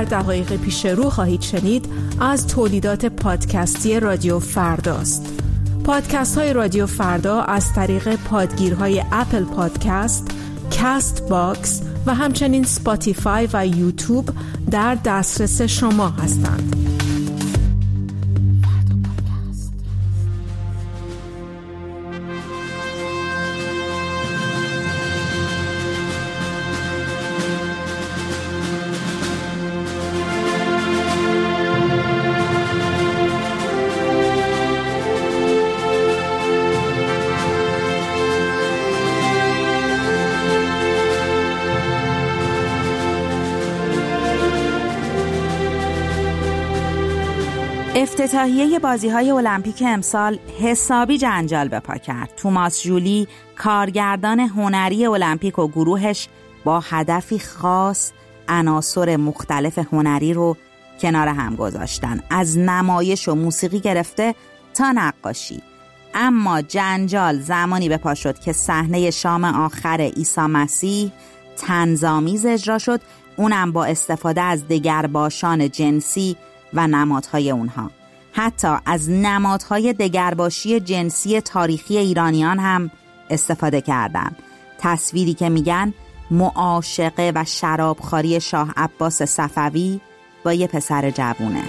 دقایق پیش رو خواهید شنید از تولیدات پادکستی رادیو فرداست. پادکست های رادیو فردا از طریق پادگیرهای اپل پادکست، کست باکس و همچنین سپاتیفای و یوتیوب در دسترس شما هستند. افتتاحیه بازی‌های المپیک امسال حسابی جنجال به پا کرد. توماس ژولی، کارگردان هنری المپیک و گروهش با هدفی خاص عناصر مختلف هنری رو کنار هم گذاشتن، از نمایش و موسیقی گرفته تا نقاشی. اما جنجال زمانی به پا شد که صحنه شام آخر عیسی مسیح طنزآمیز اجرا شد، اونم با استفاده از دگرباشان جنسی و نمادهای اونها. حتی از نمادهای دگرباشی جنسی تاریخی ایرانیان هم استفاده کردن. تصویری که میگن معاشقه و شرابخواری شاه عباس صفوی با یه پسر جوونه.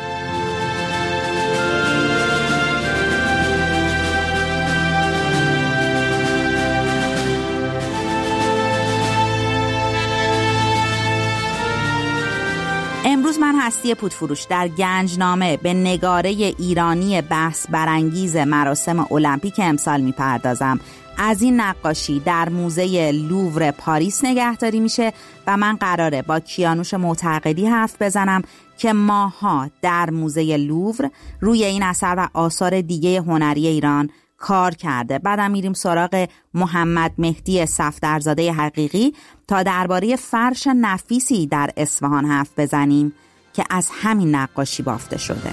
امروز من هستی پودفروش در گنجنامه به نگاره ایرانی بحث برانگیز مراسم المپیک امسال میپردازم. از این نقاشی در موزه لوور پاریس نگهداری میشه و من قراره با کیانوش معتقدی حرف بزنم که ماها در موزه لوور روی این اثر و آثار دیگه هنری ایران کار کرده. بعدم میریم سراغ محمد مهدی صفدرزاده حقیقی تا درباره فرش نفیسی در اصفهان حرف بزنیم که از همین نقاشی بافته شده.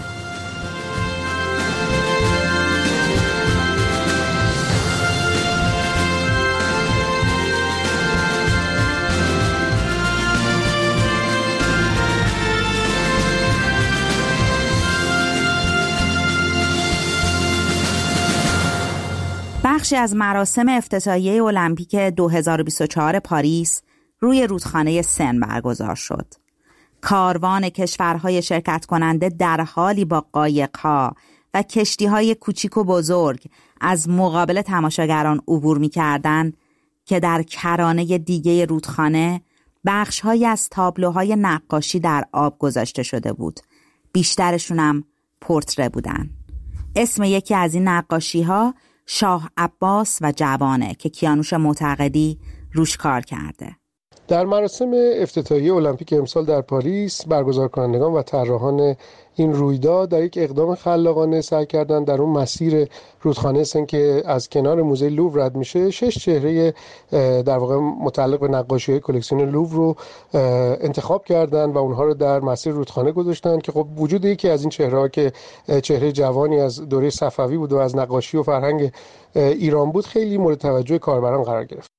بخشی از مراسم افتتاحیه المپیک 2024 پاریس روی رودخانه سن برگزار شد. کاروان کشورهای شرکت کننده در حالی با قایق‌ها و کشتی‌های کوچیک و بزرگ از مقابل تماشاگران عبور می‌کردند که در کرانه دیگه رودخانه بخش‌هایی از تابلوهای نقاشی در آب گذاشته شده بود. بیشترشونم پورتره بودن. اسم یکی از این نقاشی‌ها شاه عباس و جوانه که کیانوش معتقدی روش کار کرده. در مراسم افتتاحیه المپیک امسال در پاریس برگزار کنندگان و طراحان این رویداد در یک اقدام خلاقانه سعی کردند در اون مسیر رودخانه سن که از کنار موزه لوور رد میشه 6 چهره در واقع متعلق به نقاشی‌های کلکسیون لوور رو انتخاب کردند و اونها رو در مسیر رودخانه گذاشتن که خب وجود یکی از این چهره‌ها که چهره جوانی از دوره صفوی بود و از نقاشی و فرهنگ ایران بود خیلی مورد توجه کاربران قرار گرفت.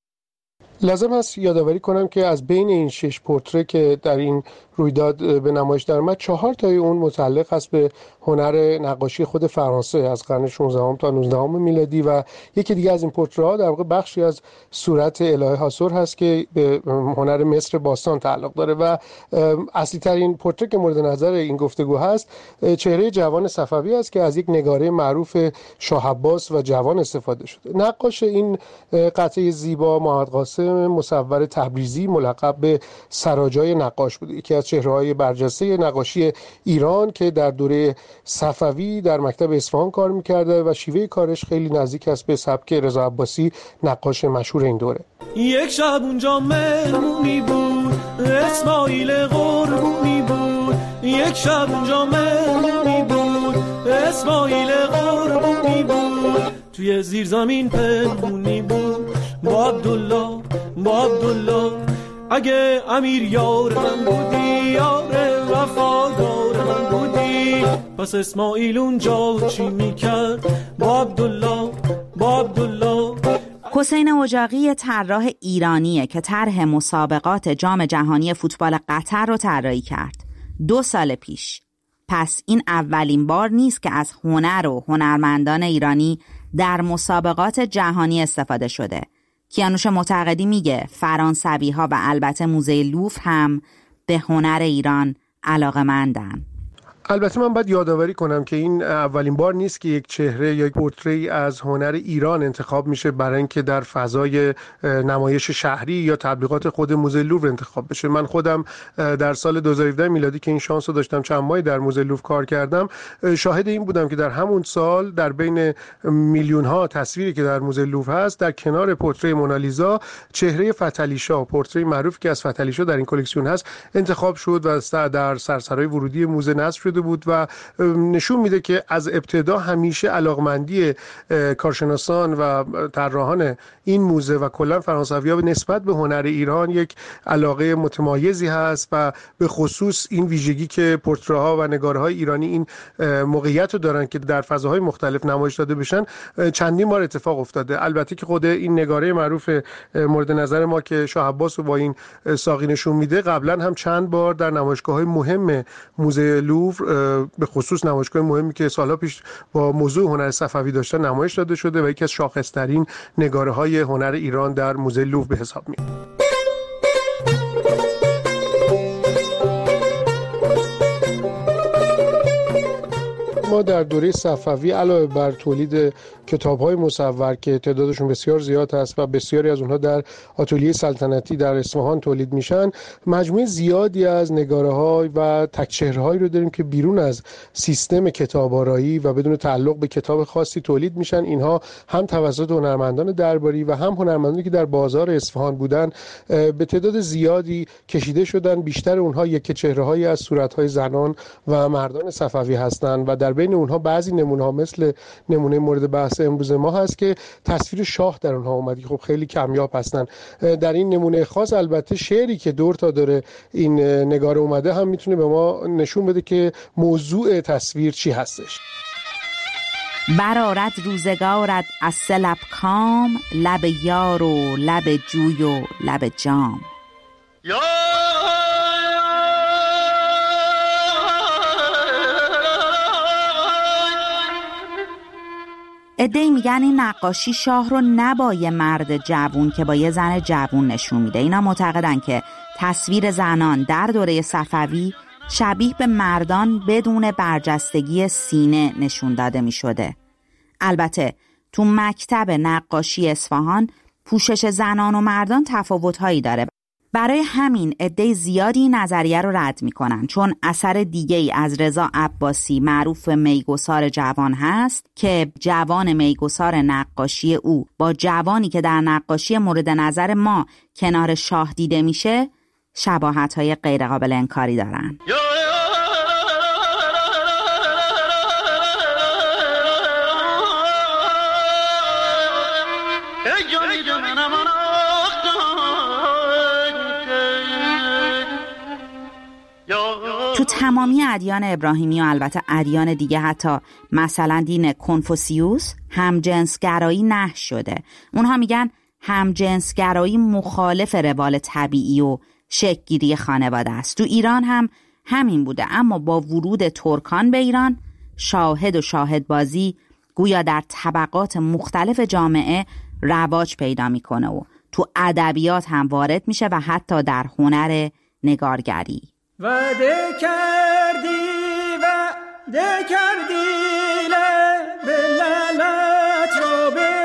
لازم است یادآوری کنم که از بین این 6 پورتره که در این رویداد به نمایش درآمد 4 تای اون متعلق است به هنر نقاشی خود فرانسه از قرن 16 تا 19 میلادی و یکی دیگه از این پورتره‌ها در واقع بخشی از صورت الهه حاصر هست که به هنر مصر باستان تعلق داره و اصلی ترین پورتره که مورد نظر این گفتگو هست چهره جوان صفوی است که از یک نگاره معروف شاه عباس و جوان استفاده شده. نقاش این قطعه زیبا محمد قاسم مصور تبریزی ملقب به سراجای نقاش بوده، یکی از چهره‌های برجسته نقاشی ایران که در دوره صفوی در مکتب اصفهان کار می‌کرده و شیوه کارش خیلی نزدیک است به سبک رضا عباسی نقاش مشهور این دوره. یک شب اونجا مهمونی بود اسماعیل قربونی بود، یک شب اونجا مهمونی بود اسماعیل قربونی بود، توی زیر زمین پنهونی بود با عبدالله اگه امیر یار من بودی یار وفادار من بودی، پس اسماعیل اونجا چی میکرد با عبدالله. حسین اجاقی طراح ایرانیه که طرح مسابقات جام جهانی فوتبال قطر رو طراحی کرد. 2 سال پیش. پس این اولین بار نیست که از هنر و هنرمندان ایرانی در مسابقات جهانی استفاده شده. کیانوش معتقدی میگه فرانسوی‌ها و البته موزه لوور هم به هنر ایران علاقه‌مندن. البته من باید یادآوری کنم که این اولین بار نیست که یک چهره یا یک پورتری از هنر ایران انتخاب میشه برای اینکه در فضای نمایش شهری یا تبلیغات خود موزه لوور انتخاب بشه. من خودم در سال 2017 میلادی که این شانس رو داشتم چند ماهی در موزه لوور کار کردم، شاهد این بودم که در همون سال در بین میلیون ها تصویری که در موزه لوور هست، در کنار پورتری مونالیزا چهره فتحعلی شاه، پورتری معروف که از فتحعلی شاه در این کلکسیون هست، انتخاب شد و در سرسرای ورودی موزه نصب شده بود و نشون میده که از ابتدا همیشه علاقمندی کارشناسان و طراحان این موزه و کلا فرانسوی‌ها نسبت به هنر ایران یک علاقه متمایزی هست و به خصوص این ویژگی که پورتره‌ها و نگاره‌های ایرانی این موقعیت رو دارن که در فضاهای مختلف نمایش داده بشن چندین بار اتفاق افتاده. البته که خود این نگاره معروف مورد نظر ما که شاه عباس رو با این ساقی نشون میده قبلا هم چند بار در نمایشگاه‌های مهم موزه لوور، به خصوص نمایشگاه مهمی که سالها پیش با موضوع هنر صفوی داشتن، نمایش داده شده و یکی از شاخص‌ترین نگاره‌های هنر ایران در موزه لوور به حساب میاد. ما در دوره صفوی علاوه بر تولید کتاب‌های مصور که تعدادشون بسیار زیاد هست و بسیاری از اونها در آتلیه سلطنتی در اصفهان تولید میشن، مجموعه زیادی از نگاره‌های و تکچهره‌هایی رو داریم که بیرون از سیستم کتاب‌آرایی و بدون تعلق به کتاب خاصی تولید میشن. اینها هم توسط هنرمندان درباری و هم هنرمندانی که در بازار اصفهان بودن به تعداد زیادی کشیده شدن. بیشتر اونها یک چهره‌هایی از صورت‌های زنان و مردان صفوی هستند و در بین اونها بعضی نمونه‌ها مثل نمونه مورد بحث امروز ما هست که تصویر شاه در اونها اومده، خب خیلی کمیاب هستن. در این نمونه خاص البته شعری که دور تا داره این نگار اومده هم میتونه به ما نشون بده که موضوع تصویر چی هستش. برآرد روزگارت از سه لب کام، لب یار و لب جوی و لب جام. عده‌ای میگن این نقاشی شاه رو نه با یه مرد جوون که با یه زن جوون نشون میده. اینا معتقدن که تصویر زنان در دوره صفوی شبیه به مردان بدون برجستگی سینه نشون داده میشده. البته تو مکتب نقاشی اصفهان پوشش زنان و مردان تفاوت‌هایی داره. برای همین عده زیادی نظریه رو رد میکنن، چون اثر دیگه‌ای از رضا عباسی معروف به میگسار جوان هست که جوان میگسار نقاشی او با جوانی که در نقاشی مورد نظر ما کنار شاه دیده میشه شباهت‌های غیر قابل انکاری دارن. تو تمامی ادیان ابراهیمی و البته ادیان دیگه، حتی مثلا دین کنفوسیوس، همجنسگرایی نهی شده. اونها میگن همجنسگرایی مخالف روال طبیعی و شکل‌گیری خانواده است. تو ایران هم همین بوده، اما با ورود ترکان به ایران شاهد و شاهدبازی گویا در طبقات مختلف جامعه رواج پیدا میکنه و تو ادبیات هم وارد میشه و حتی در هنر نگارگری. وعده کردی به لالت را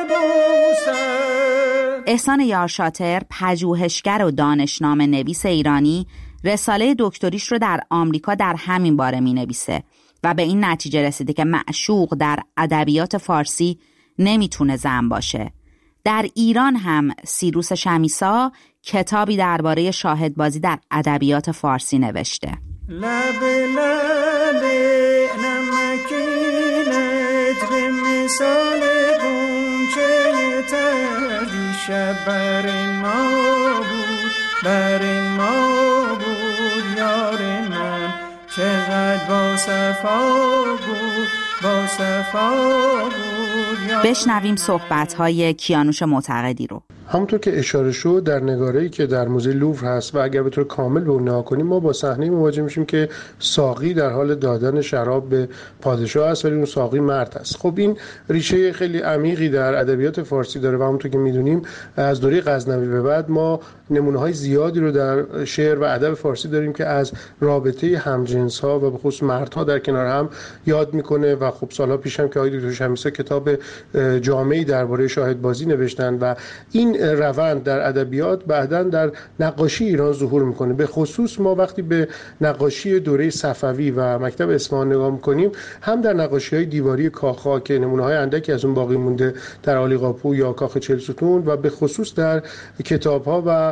ببوسم. احسان یارشاتر، پژوهشگر و دانشنامه نویس ایرانی، رساله دکتریش رو در آمریکا در همین باره می نویسه و به این نتیجه رسیده که معشوق در ادبیات فارسی نمیتونه زن باشه. در ایران هم سیروس شمیسا کتابی درباره شاهدبازی در ادبیات فارسی نوشته. لب لب نمکینت به مثال غنچه تری شب بر ما بود یار من، چقدر با صفا بود بشنویم صحبت‌های کیانوش معتقدی رو. همونطور که اشاره شد در نگاره‌ای که در موزه لوور هست و اگر به طور کامل به اون نگاه کنیم ما با صحنه مواجه میشیم که ساقی در حال دادن شراب به پادشاه است ولی اون ساقی مرد است. خب این ریشه خیلی عمیقی در ادبیات فارسی داره و همونطور که میدونیم از دوره غزنوی به بعد ما نمونه‌های زیادی رو در شعر و ادب فارسی داریم که از رابطه همجنس‌ها و به خصوص مردها در کنار هم یاد میکنه و خب سالها پیش هم که آقای دکتر شمیسا کتاب جامعی درباره شاهدبازی نوشتن و این روند در ادبیات بعداً در نقاشی ایران ظهور میکنه. به خصوص ما وقتی به نقاشی دوره صفوی و مکتب اصفهان نگاه میکنیم هم در نقاشی‌های دیواری کاخ‌ها که نمونه‌های اندکی از اون باقی مونده در عالیقاپو یا کاخ 40 ستون و به خصوص در کتاب‌ها و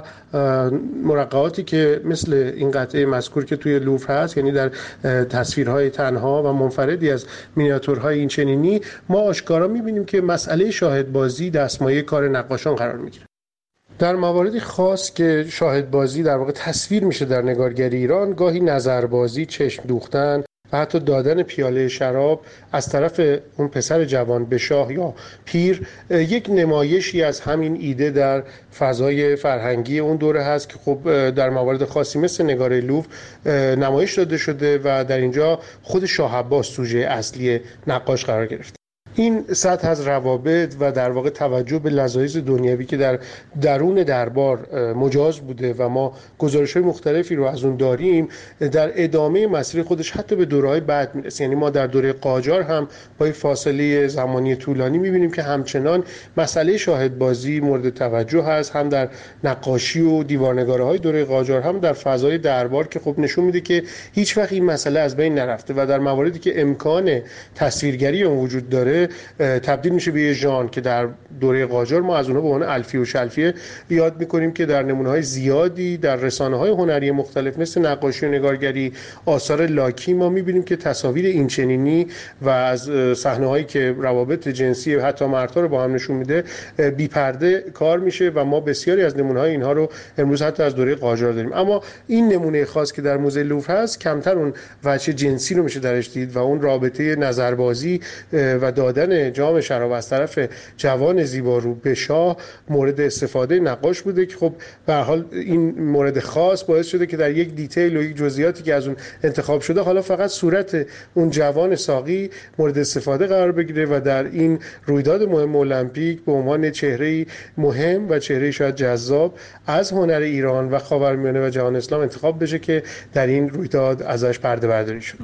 مرقعاتی که مثل این قطعه مذکور که توی لوور هست، یعنی در تصویرهای تنها و منفردی از مینیاتورهای این چنینی ما آشکارا می‌بینیم که مسئله شاهدبازی دستمایه کار نقاشان قرار می‌گیره. در مواردی خاص که شاهدبازی در واقع تصویر میشه در نگارگری ایران، گاهی نظربازی، چشم دوختن و حتی دادن پیاله شراب از طرف اون پسر جوان به شاه یا پیر یک نمایشی از همین ایده در فضای فرهنگی اون دوره هست که خب در موارد خاصی مثل نگاره لوور نمایش داده شده و در اینجا خود شاه عباس سوژه اصلی نقاش قرار گرفته. این سطح از روابط و در واقع توجه به لذایذ دنیوی که در درون دربار مجاز بوده و ما گزارش‌های مختلفی رو از اون داریم در ادامه مسیر خودش حتی به دوره‌های بعد میرسه. یعنی ما در دوره قاجار هم با فاصله زمانی طولانی می‌بینیم که همچنان مسئله شاهدبازی مورد توجه هست، هم در نقاشی و دیوارنگاری‌های دوره قاجار هم در فضای دربار که خب نشون میده که هیچ وقت این مسئله از بین نرفته و در مواردی که امکان تصویرگری اون وجود داره تبدیل میشه به یه ژانر که در دوره قاجار ما از اونها به عنوان الفیه و شلفیه یاد میکنیم که در نمونه‌های زیادی در رسانه‌های هنری مختلف مثل نقاشی و نگارگری، آثار لاکی ما میبینیم که تصاویر این چنینی و از صحنه‌هایی که روابط جنسی حتی مردها رو با هم نشون میده بی پرده کار میشه و ما بسیاری از نمونه‌های اینها رو امروز حتی از دوره قاجار داریم. اما این نمونه خاص که در موزه لوور هست کمتر اون وجه جنسی رو میشه درش دید و اون رابطه نظربازی و دادن جام شراب از طرف جوان زیبارو به شاه مورد استفاده نقاش بوده که خب به هر حال این مورد خاص باعث شده که در یک دیتیل و یک جزئیاتی که از اون انتخاب شده حالا فقط صورت اون جوان ساقی مورد استفاده قرار بگیره و در این رویداد مهم المپیک به عنوان چهره‌ای مهم و چهره‌ای شاید جذاب از هنر ایران و خاورمیانه و جهان اسلام انتخاب بشه که در این رویداد ازش پرده برداری شد.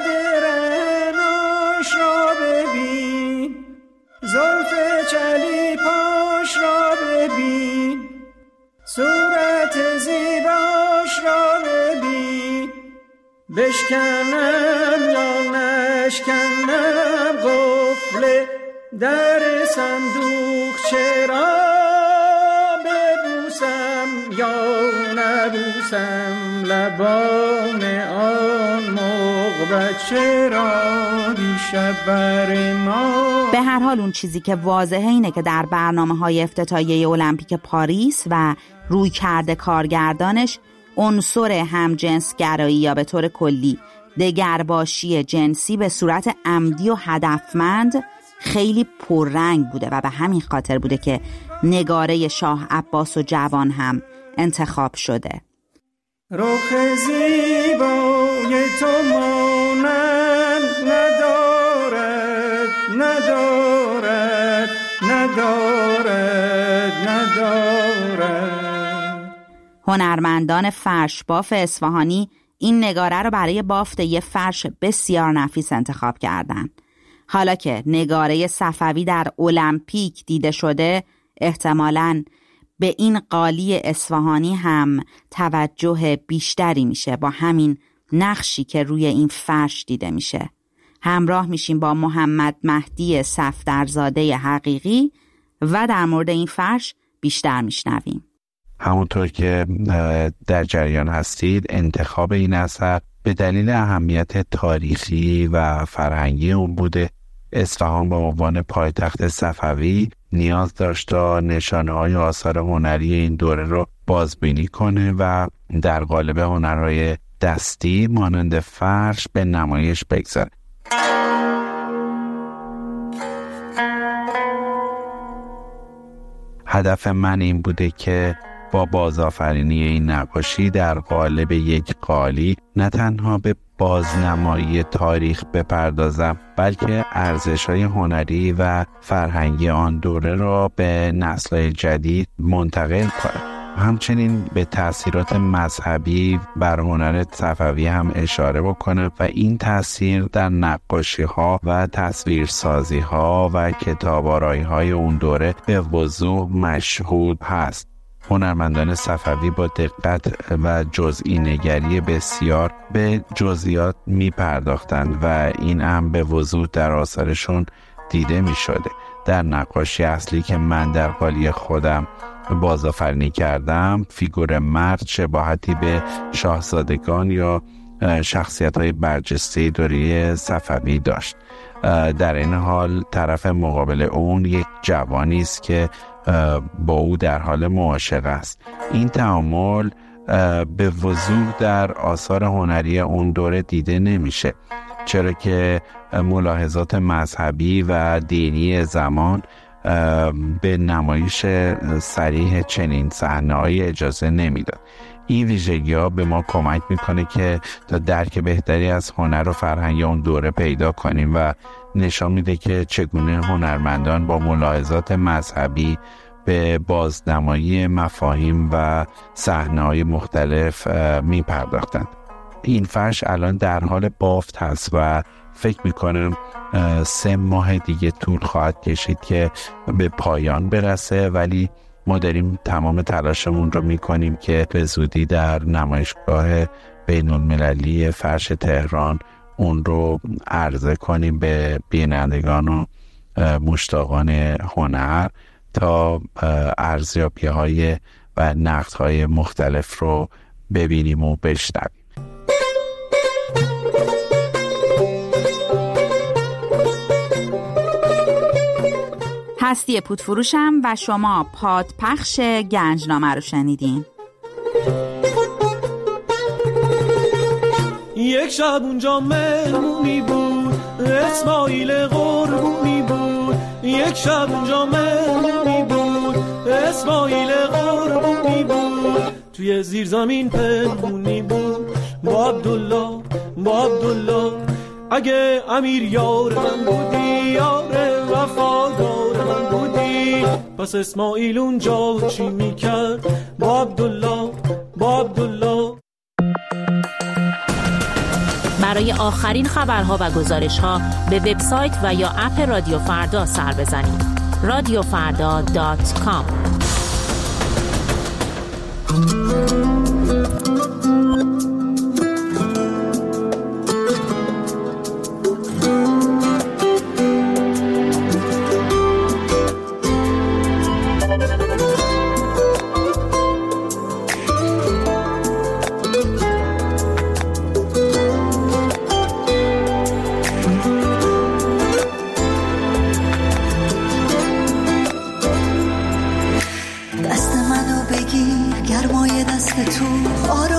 زلف چلی پاش را ببین، صورت زیباش را ببین، بشکنم یا نشکنم قفل در صندوق چرا ببوسم یا نبوسم لبان آن مغبت چرا دیشب بر ما. به هر حال اون چیزی که واضحه اینه که در برنامه‌های افتتاحیه المپیک پاریس و روی کرده کارگردانش عنصر همجنسگرایی یا به طور کلی دگرباشی جنسی به صورت عمدی و هدفمند خیلی پررنگ بوده و به همین خاطر بوده که نگاره شاه عباس و جوان هم انتخاب شده. رخ زیبای تو مانند ندارد ندارد ندارد ندارد. هنرمندان فرش باف اصفهانی این نگاره رو برای بافت یه فرش بسیار نفیس انتخاب کردن. حالا که نگاره صفوی در المپیک دیده شده احتمالاً به این قالی اصفهانی هم توجه بیشتری میشه با همین نقشی که روی این فرش دیده میشه. همراه میشیم با محمد مهدی صفدرزاده حقیقی و در مورد این فرش بیشتر میشنویم. همونطور که در جریان هستید انتخاب این اثر به دلیل اهمیت تاریخی و فرهنگی اون بوده. اصفهان به عنوان پایتخت صفوی نیاز داشت تا نشانه‌های آثار هنری این دوره رو بازبینی کنه و در قالب هنرهای دستی مانند فرش به نمایش بگذاره. هدف من این بوده که با بازآفرینی این نقاشی در قالب یک قالی نه تنها به بازنمایی تاریخ بپردازم، بلکه ارزش‌های هنری و فرهنگی آن دوره را به نسل‌های جدید منتقل کنم. همچنین به تأثیرات مذهبی بر هنر صفوی هم اشاره بکنم و این تأثیر در نقاشی‌ها و تصویرسازی‌ها و کتاب‌آرایی‌های اون دوره به وضوح مشهود هست. هنرمندان صفوی با دقت و جزئی نگری بسیار به جزئیات می پرداختند و این هم به وضوح در آثارشون دیده می شده. در نقاشی اصلی که من در قالی خودم بازآفرینی کردم، فیگور مرد شباهتی به شاهزادگان یا شخصیت‌های برجسته دوره صفوی داشت. در این حال طرف مقابل اون یک جوانی است که با او در حال معاشقه است. این تعامل به وضوح در آثار هنری اون دوره دیده نمیشه، چرا که ملاحظات مذهبی و دینی زمان به نمایش صریح چنین صحنه‌ای اجازه نمیداد. این ویژگی‌ها به ما کمک میکنه که تا درک بهتری از هنر و فرهنگ اون دوره پیدا کنیم و نشان میده که چگونه هنرمندان با ملاحظات مذهبی به بازنمایی مفاهیم و صحنه‌های مختلف میپرداختند. این فرش الان در حال بافت هست و فکر میکنم 3 ماه دیگه طول خواهد کشید که به پایان برسه، ولی ما داریم تمام تلاشمون رو میکنیم که به زودی در نمایشگاه بین المللی فرش تهران اون رو عرضه کنیم به بینندگان و مشتاقان هنر تا ارزیابی‌های و نقدهای مختلف رو ببینیم و بشنویم. هستی پودفروشم و شما پادپخش گنجنامه رو شنیدین. یک شب اونجا مهمونی بود، اسماعیل قربونی بود. یک شب اونجا مهمونی بود، اسماعیل قربونی بود. توی زیر زمین پنهونی بود با عبدالله، با عبدالله. اگه امیر یار من بودی، یار وفادار من بودی، پس اسماعیل اونجا چی میکرد با عبدالله، با عبدالله. برای آخرین خبرها و گزارشها به وبسایت و یا اپ رادیو فردا سر بزنید. radiofarda.com. تو آرام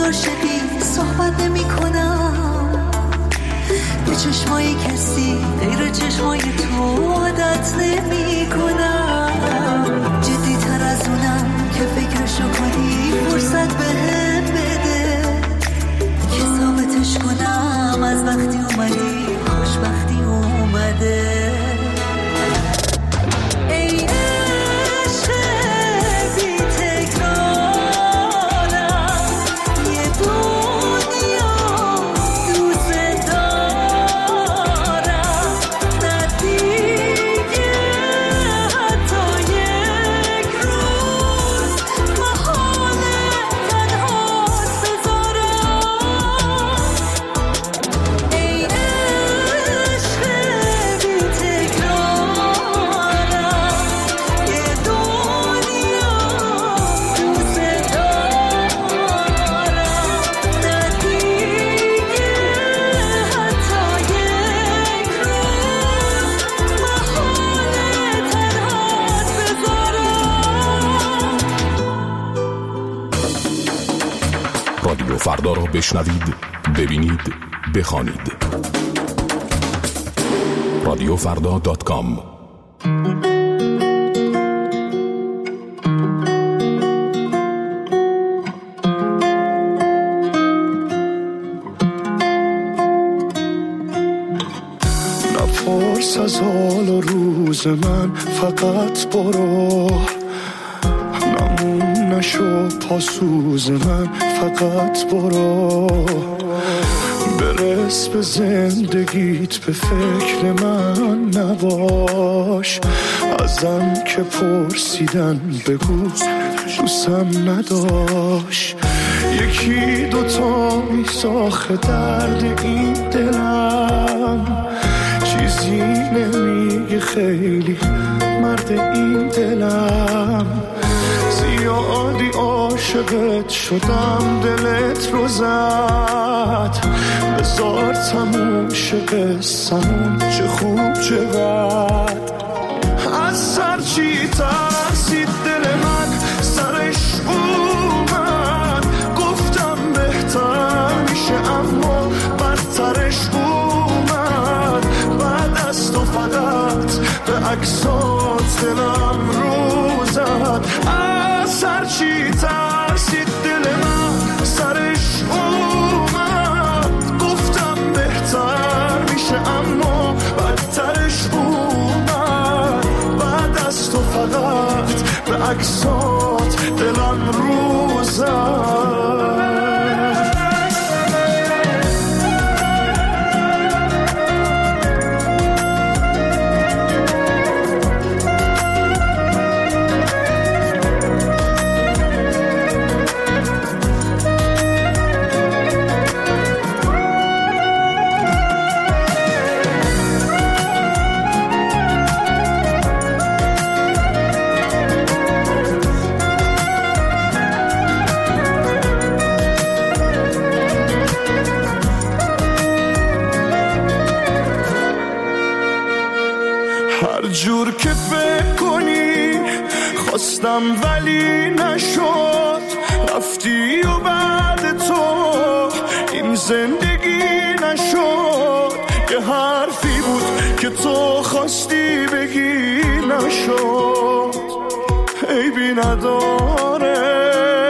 از عاشقی صحبت نمی کنم، به چشمای کسی غیر چشمای تو عادت نمی کنم. جدی تر از اونم که فکرشو کنی فرصت بهم بده که ثابتش کنم از وقتی اومدی خوشبختی اومده. رادیو فردا را بشنوید، ببینید، بخوانید. radiofrda.com. نپرس از حال و روز من، فقط برو. نمون نشو پاسوز من، فقط برو. برس به زندگیت، به فکر من نباش. ازم که پرسیدن بگو دوستم نداشت. یکی دوتا میساخه درد این دلم، چیزی نمیگه خیلی مرد این دلم. زیادی عاشقت شدم دلت رو زد، بذار تموم شه قصه‌مون، چه خوب چه بد. از سر چی ترسید دل من، سرش اومد. گفتم بهتر میشه اما بدترش اومد. بعد از تو فقط به عکسات دلم رو زد. از سر چی ترسید دل من، سرش اومد. گفتم بهتر میشه اما بدترش اومد. بعد از تو فقط به عکسات دلم رو زد. جور که فکر کنی خواستم ولی نشد. رفتی و بعد تو این زندگی نشد. یه حرفی بود که تو خواستی بگی نشد. عیبی نداره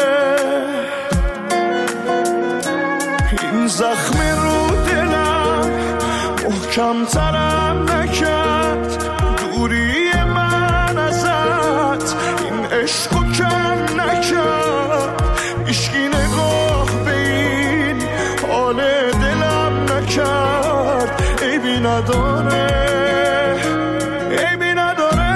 این زخم رو دلم محکم ترم نکرد. دوری من ازت این عشقو کم نکرد. عشقی نگاه به این حال دلم نکرد. عیبی نداره، عیبی نداره.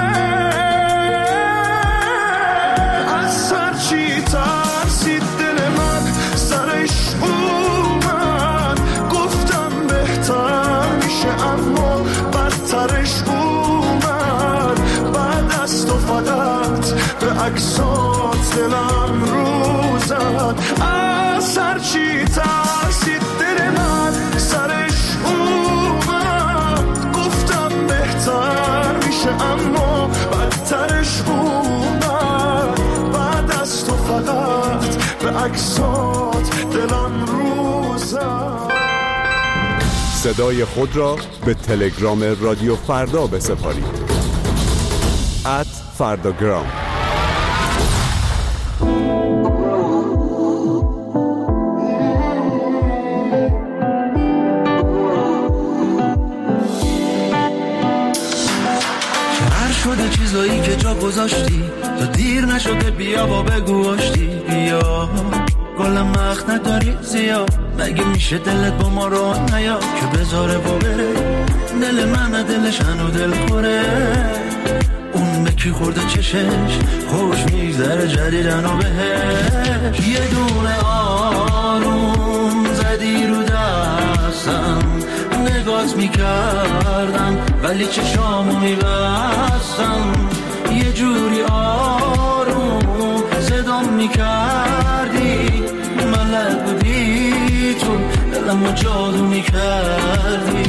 از سر چی ترسید دل من، سرش اومد. گفتم بهتر میشه اما بدترش اومد. بعد از تو فقط به عکسات دلم رو زد. از سر چی ترسید دل من، سرش اومد. گفتم بهتر میشه اما بدترش اومد. بعد از تو فقط به عکسات دلم روزم. صدای خود را به تلگرام رادیو فردا بسپارید. @فرداگرام. شده چیزایی که جا گذاشتی تا دیر نشده بیا و بگو آشتی. بیا گلم مخ نداری زیاد، مگه میشه دلت با ما رو نیا که بذاره با بره. دل من دلش هنو دل خوره، اون به کی خورده چشش خوش میگذره جدیدن و بهش. یه دونه آروم زدی رو دستم، نگات میکردم ولی چشامو میبستم. یه جوری آروم صدام میکردی، ملک بودی تو دلمو جادو میکردی.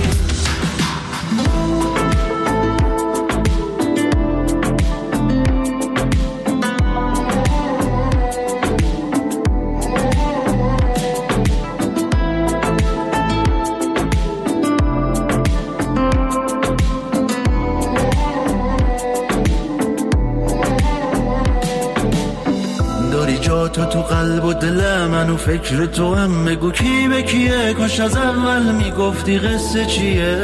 تو قلب و دل من و فکر تو هم بگو کی به کیه. کاش از اول میگفتی قصه چیه،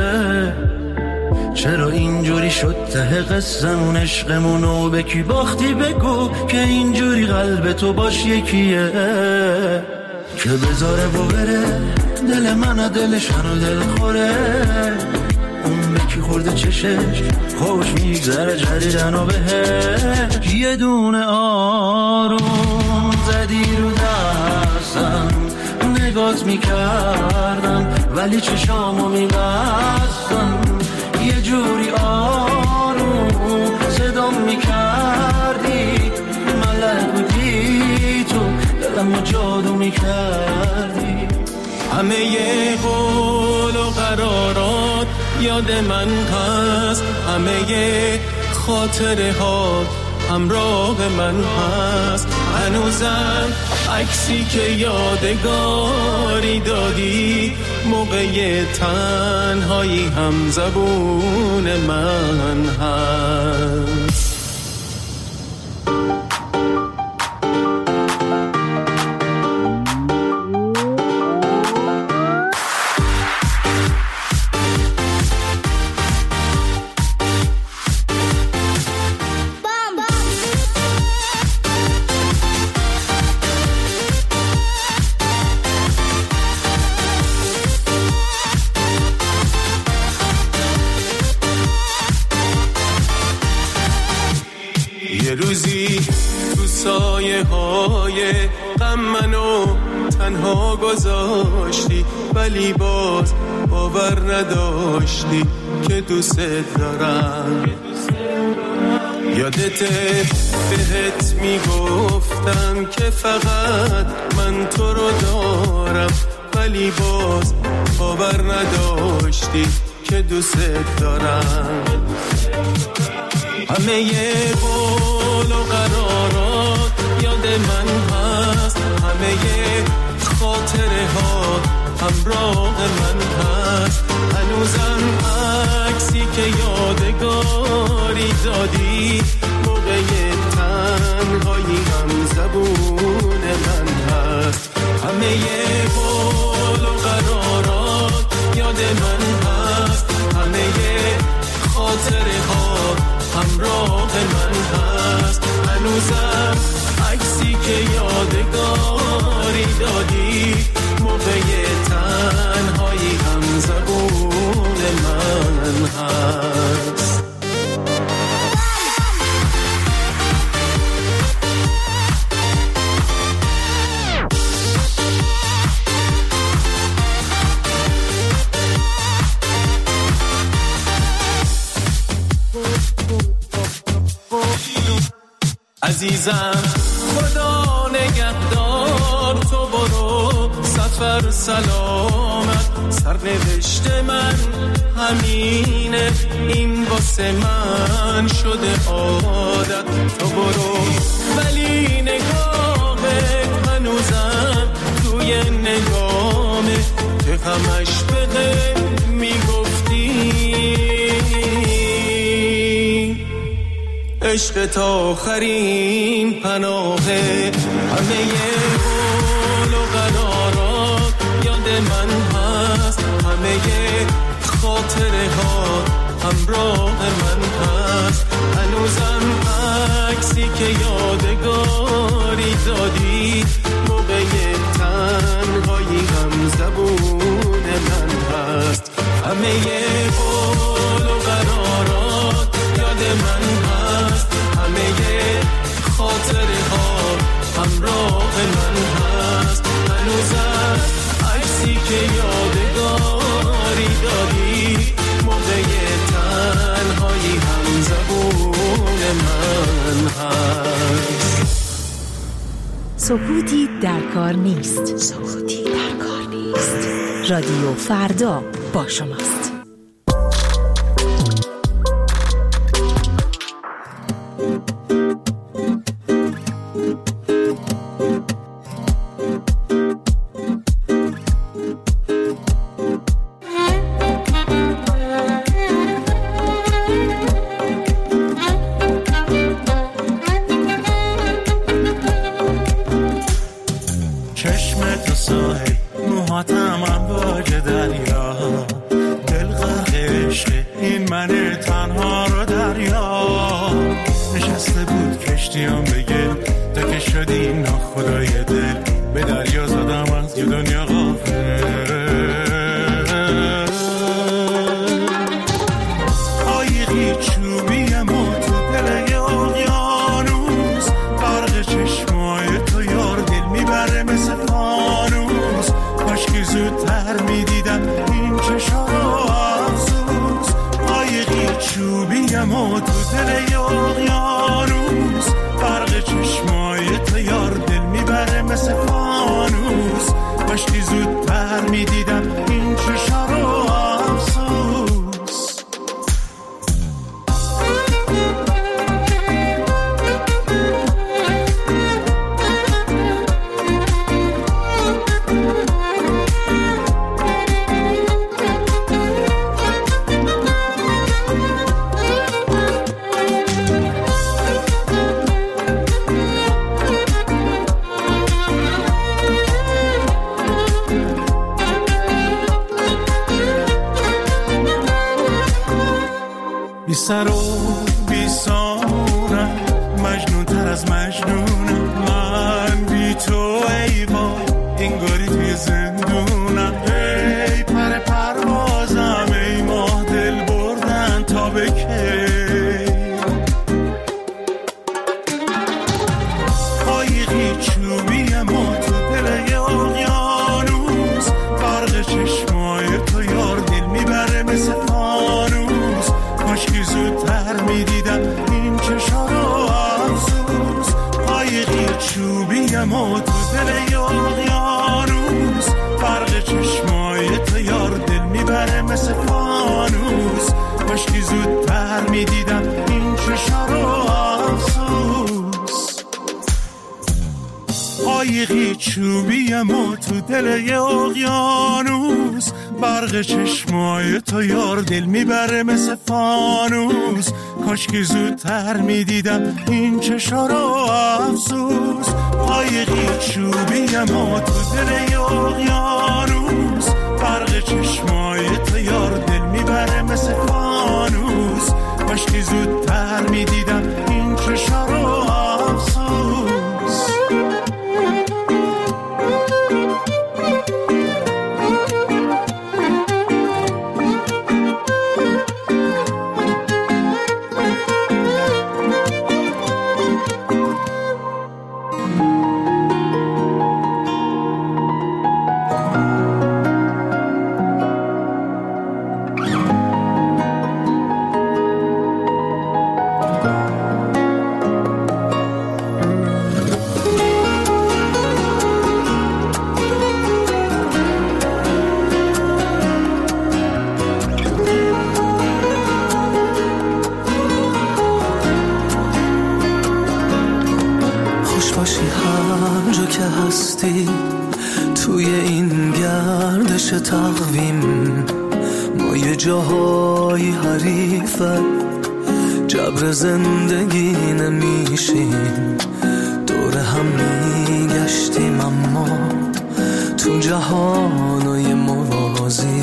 چرا اینجوری شد ته قصمون عشقمونو به کی باختی. بگو که اینجوری قلب تو باش یکیه که بذاره و بره. دل من دلش هنو دل خوره، اون به کی خورده چشش خوش میگذره جدیدن و بهش. یه دونه آروم زدی رو دستم، نگات میکردم ولی چشامو میبستم. یه جوری آروم صدام میکردی، ملک بودی تو دلمو جادو میکردی. همه ی قول و قرارات یاد من هست، همه ی خاطره ها همراه من هست. هنوزم عکسی که یادگاری دادی، موقع تنهایی هم زبون من هست. روزی تو سایه های غم منو تنها گذاشتی، ولی باز باور نداشتی که دوست دارم. یادته بهت میگفتم که فقط من تو رو دارم، ولی باز باور نداشتی که دوست دارم. همه ی قول و قرارات یاد من هست، همه ی خاطره ها همراه من هست. هنوزم عکسی که یادگاری دادی، موقع تنهایی هم زبون من هست. همه ی قول و قرارات یاد من هست، همه ی خاطره ها همراه من هست. هنوزم عکسی که یادگاری دادی، موقع تنهایی هم زبون من هست. عزیزم خدا نگهدار، تو برو سفر سلامت. سرنوشت من همینه، این واسه من شده عادت. تو برو ولی نگاهت عشق تا آخرین پناهه. همه قول و قرارات یاد من هست، همه خاطره ها همراه من هست. هنوزم عکسی که یادگاری دادی موقع تنهایی هم زبون من هست. همه قول و قرارات یاد من هست، همه خاطره ها همراه من هست. هنوزم عکسی که یادگاری دادی موقع تنهایی هم زبون من هست. سکوتی در کار نیست. سکوتی در کار نیست. رادیو فردا با شماست. بی سر و بی سامونم، مجنون تر از مجنونم. من بی تو ای وای انگاری توی زندونم. ای پر پروازم ای ماه دل بردن تا به کی. قایقی چوبیم و تو دل اقیانوس، برق چشمای تو یار دل میبره مثل فانوس. کاشکی زودتر میدیدم این چشا رو افسوس. قایقی چوبیم و تو دل اقیانوس، برق چشمای تو یار دل میبره مثل فانوس. کاشکی زودتر میدیدم این چشا رو افسوس. قایقی چوبیم و تو دل اقیانوس، برق چشمای تو یار دل میبره مثل فانوس. کاشکی زودتر میدیدم این چشا رو افسوس. قایقی چوبیم و تو دل اقیانوس، برق چشمای تو یار دل میبره مثل فانوس. کاشکی زودتر میدیدم این چشا رو افسوس. توی این گردش تقویم ما یه جاهای حریفه، جبر زندگی نمیشیم، دور هم میگشتیم اما تو جهانای موازی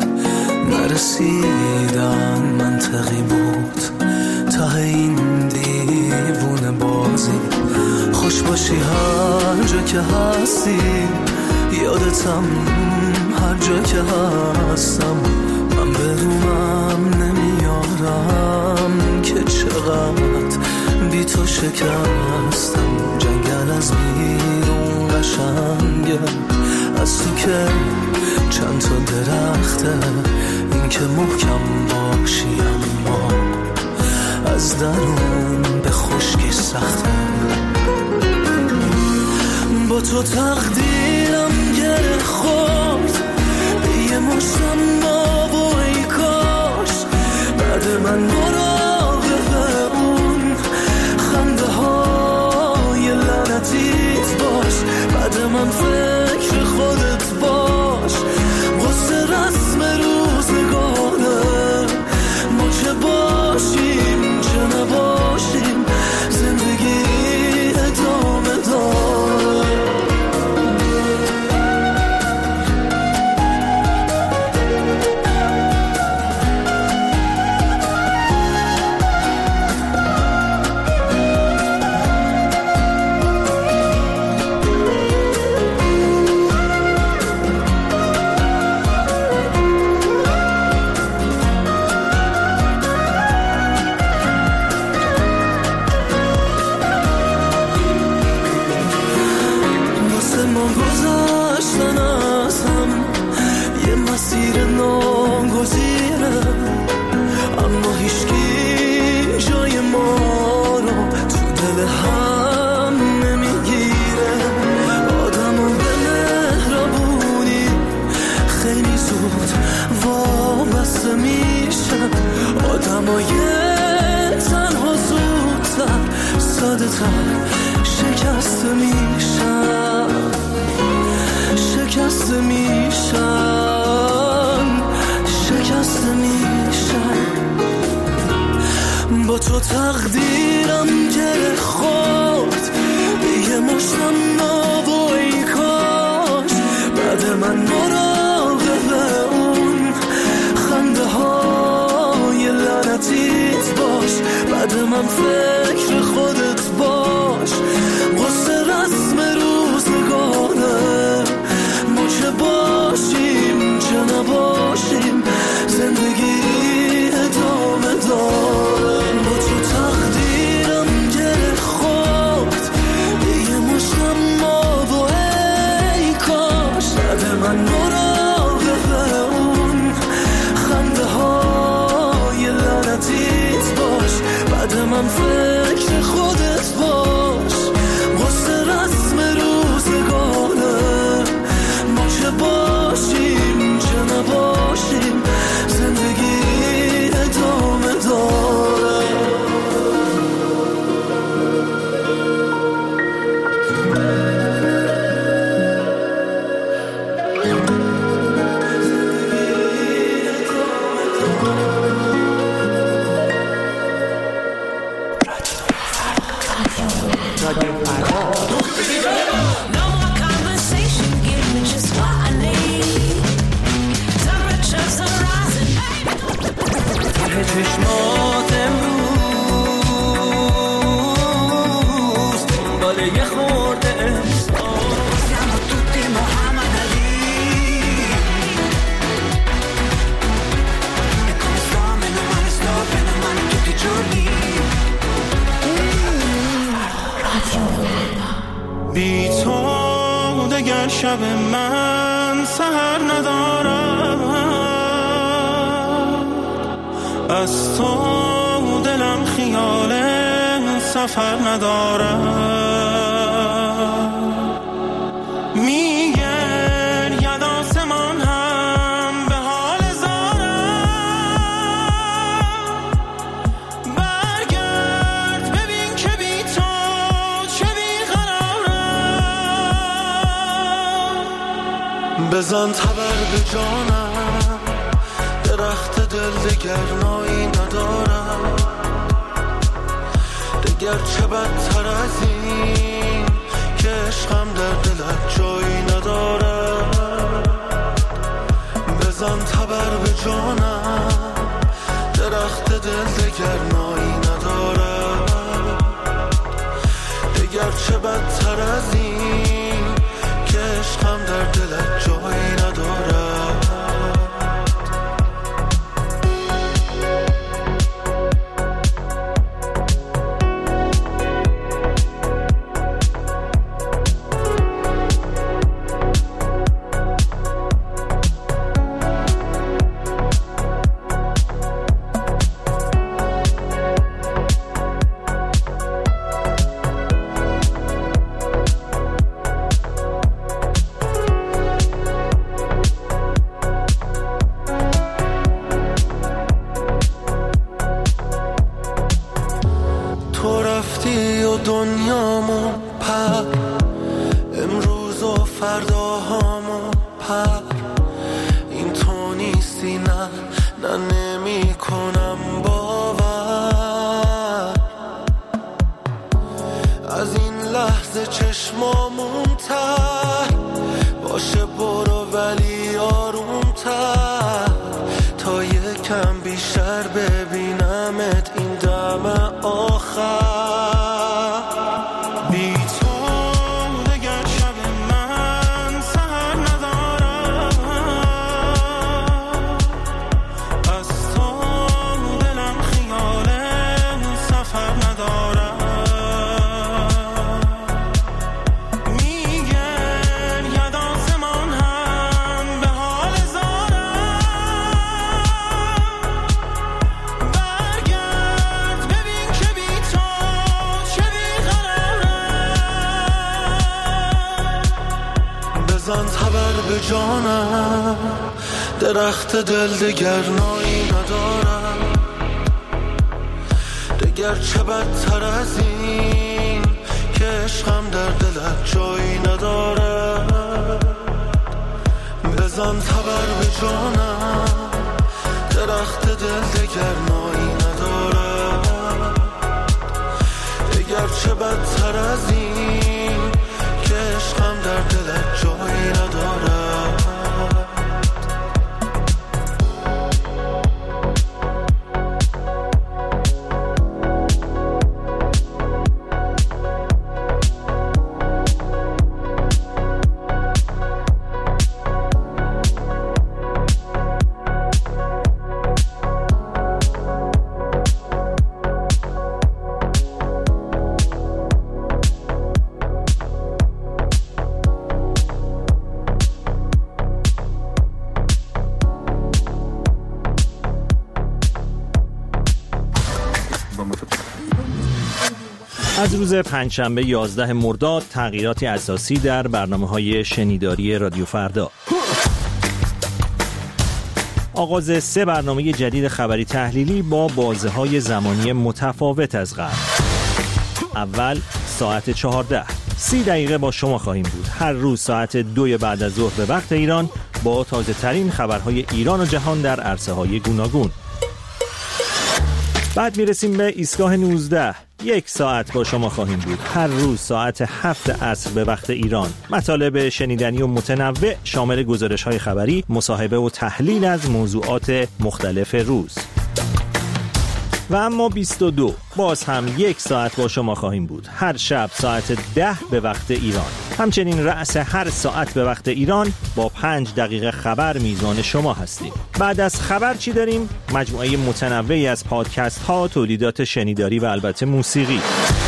نرسیدن منطقی بود ته این دیوونه بازی. خوش باشی هر جا که هستی، یادتم هر جا که هستم، من به رومم نمیارم که چقدر بی تو شکستم. جنگل از بیرون قشنگه، از تو که چند تا درخته، این که محکم باشی اما از درون به خشکی سخته. با تو تقدیرم گره خورد یه مشتم با و ای کاش بعد من مراقب اون خنده های لعنتیت باش، بعد من فکر خودت باش. غصه رسم روزگاره، ما چه باشیم چه نباشیم، زندگی ادامه داره. با تو تقدیرم گره خورد یه مشتم ناب و ای کاش بعد من مراقب اون خنده های لعنتیت باش، بعد من فکر خودت باش. غصه رسم روزگاره، ما چه باشیم چه نباشیم، زندگی ادامه داره. با تو تقدیرم گره خورد یه مشتم آب و ای کاش بعد من مراقب اون خنده های لعنتیت باش، بعد من فکر خودت باش. غصه رسم روزگاره، ما چه باشیم چه نباشیم، زندگی ادامه داره. چشمات امروز دنبال یه خورده Siamo tutti Muhammad Ali E come sto, meno male tutti i giorni بی تو دگر شب من سحر ندارم، از تو دلم خیال سفر ندارم. میگرید آسمان هم به حال زارم، برگرد ببین که بی تو چه بیقرارم. بزن تبر به جانم، درخت دل دگر نایی ندارم، دگر چه بدتر از این که عشقم در دلت جایی نداره. بزن تبر به جانم، درخت دل دگر نایی نداره. دگر چه بدتر از این که عشقم در دلت جایی نداره. دنیامو پر، امروز و فرداهامو پر. این تو نیستی، نه نمی کنم باور. از این لحظه چشمامون تر باشه، برو ولی آرومتر تا یکم بیشتر ببینمت این دم آخر. بزن تبر به جانم، درخت دل دگر نایی ندارم. دگر چه بدتر از این که عشقم در دلت جایی نداره. بزن تبر به جانم، درخت دل دگر نایی نداره. دگر چه بدتر از این که عشقم در دلت جایی نداره. از روز پنجشنبه 11 مرداد تغییراتی اساسی در برنامه‌های شنیداری رادیو فردا. آغاز 3 برنامه جدید خبری تحلیلی با بازه‌های زمانی متفاوت از قبل. اول ساعت 14 30 دقیقه با شما خواهیم بود. هر روز ساعت 2 بعد از ظهر به وقت ایران با تازه ترین خبرهای ایران و جهان در عرصه‌های گوناگون. بعد میرسیم به ایستگاه 19. 1 ساعت با شما خواهیم بود. هر روز ساعت 7 عصر به وقت ایران. مطالب شنیدنی و متنوع شامل گزارش‌های خبری، مصاحبه و تحلیل از موضوعات مختلف روز. و اما 22 باز هم 1 ساعت با شما خواهیم بود. هر شب ساعت 10 به وقت ایران. همچنین رأس هر ساعت به وقت ایران با 5 دقیقه خبر میزان شما هستیم. بعد از خبر چی داریم؟ مجموعه متنوعی از پادکست ها، تولیدات شنیداری و البته موسیقی.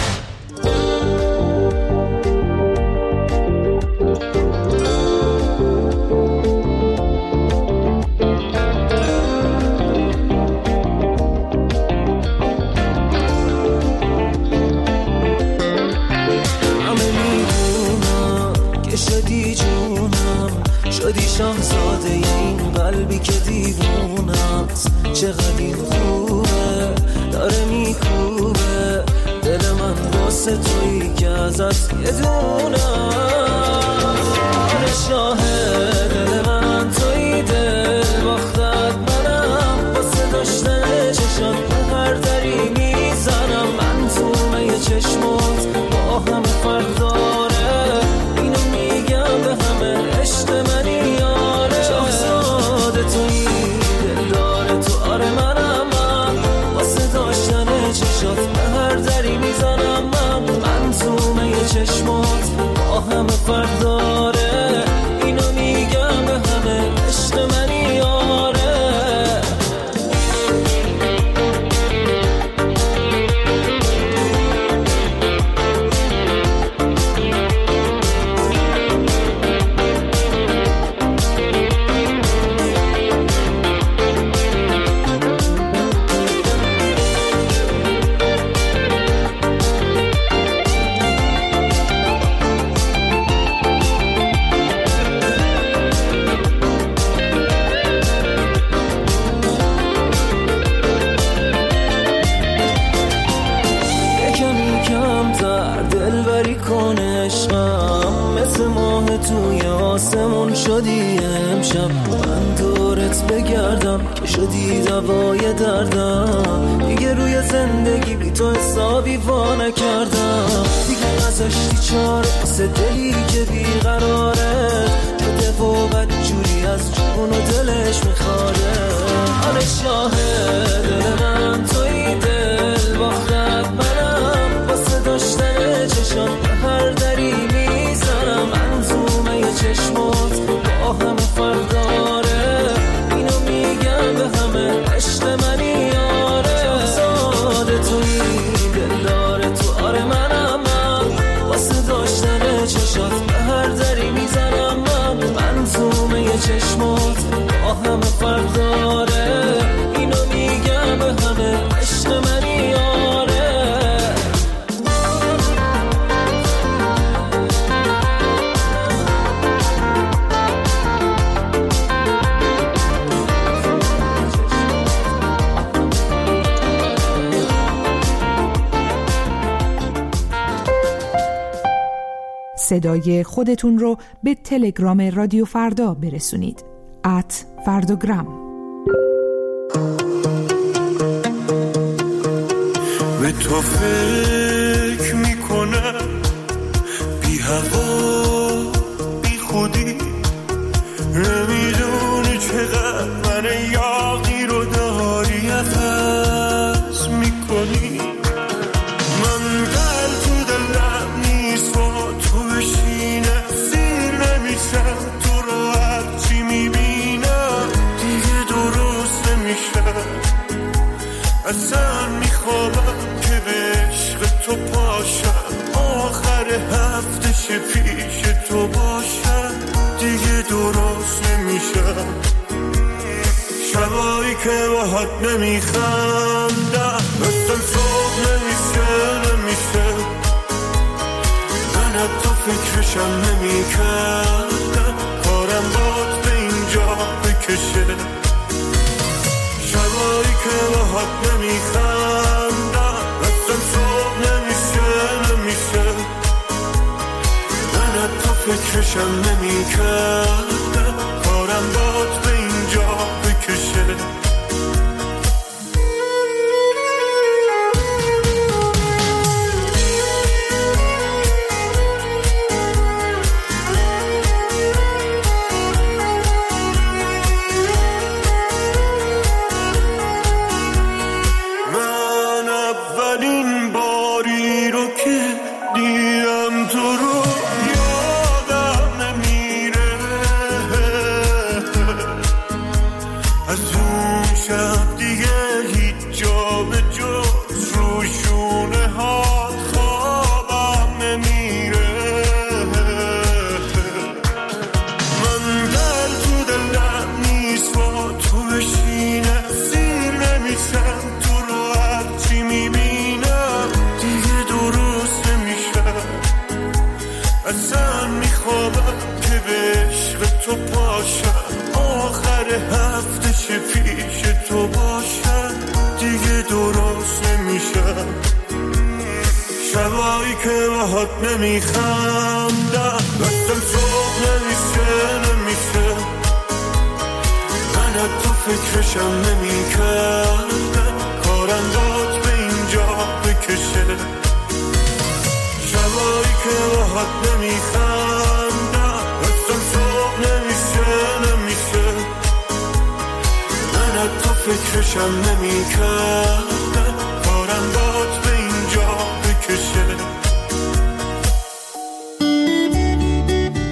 شاهزاده این قلبی که دیوونه است، چقدر این خوبه داره میکوبه دل من واسه تویی که ازت یه دونه. شاهد دل من تویی، دل باختت منم واسه داشتن چشم هر دری میزنم. من تو یه فرق داره، اینو میگم به همه عشق منی آره. آسمون شدی امشب، من دورت بگردم که شدی دوای دردم. دیگه روی زندگی بی تو حسابی وا نکردم، دیگه نذاشتی چاره واسه دلی که بیقراره شده و بدجوری از جون و دلش میخواره. آره شاهد دل من توی دل باختت منم، واسه داشتن چشات به هر دری میزنم. منظومه چشمات با همه فرق داره، اینو میگم به همه عشق منی آره. شاهزاده توی دل داره تو آره منم، من واسه داشتن چشات به هر دری میزنم. منظومه چشمات با همه فرق داره، اینو میگم به همه عشق منی آره. صدای خودتون رو به تلگرام رادیو فردا برسونید. @فرداگرام. به تو فکر میکنم بی هوا بی خودی، نمیدونی چقدر من یاقی رو داری عوض میکنی. من دل تو دلم نیست با تو بشینه، سیر نمیشم تو رو هرچی میبینم دیگه درست نمیشم. اصلا میخوابم که به عشق تو پاشم، آخر هفته پیش تو باشم دیگه درست نمیشم. شبایی که باهات نمیخندم اصلا صبح نمیشه، من حتی فکرشم نمیکردم کارم باد به اینجا بکشه. شبایی که باهات نمیخندم اصلا صبح نمیشه، من حتی فکرشم نمیکردم کارم باد به اینجا بکشه. پیش تو باشم دیگه درست نمیشم. شبایی که باهات نمیخندم اصلا صبح نمیشه، من حتی فکرشم نمیکردم کارم داد به اینجا بکشه. شبایی که باهات نمیخندم اصلا صبح نمیشه، من حتی فکرشم نمیکردم کارم داد به اینجا بکشه.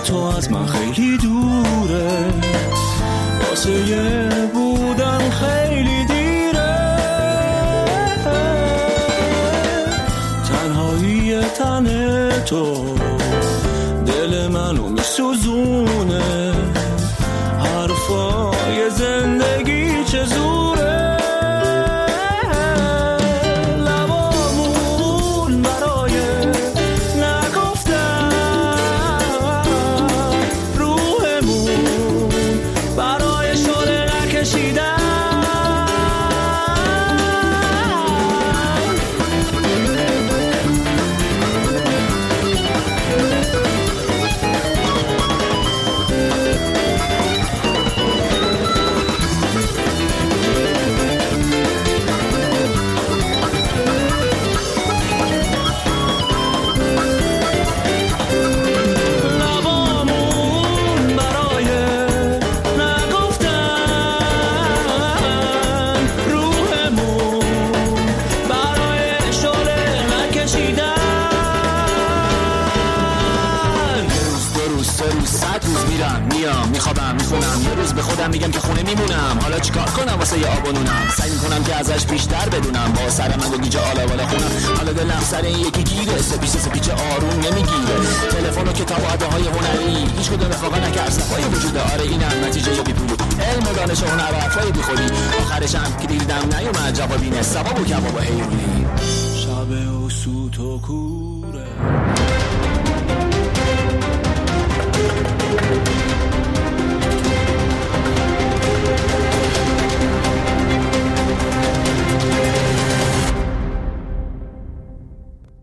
تو از من خیلی دوره، واسه یه بودن خیلی دیره، تنهایی تن تو دل منو میسوزونه، حرفای زندگی چه زوره، لبامون برای نگفتن، روحمون برای شعله نکشیدن. میخوابم میخونم، یه روز به خودم میگم که خونه میمونم، حالا چیکار کنم واسه یه آبونونم، سعی میکنم که ازش بیشتر بدونم، با سر من گیجه آلا بالا خونم، حالا دلم سر این یکی گیره، سپیچ آروم نمیگیره، تلفن و کتاب و اداهای هنری هیچ کدوم افاقا نکرد صفای وجوده، آره اینم نتیجه بی پول، علم و دانش و هنر و حرفای بی خودی، آخرش هم که دیدم نیومد جوابی نه، ثواب و کباب و حیرونی، شب و سوت و کوره.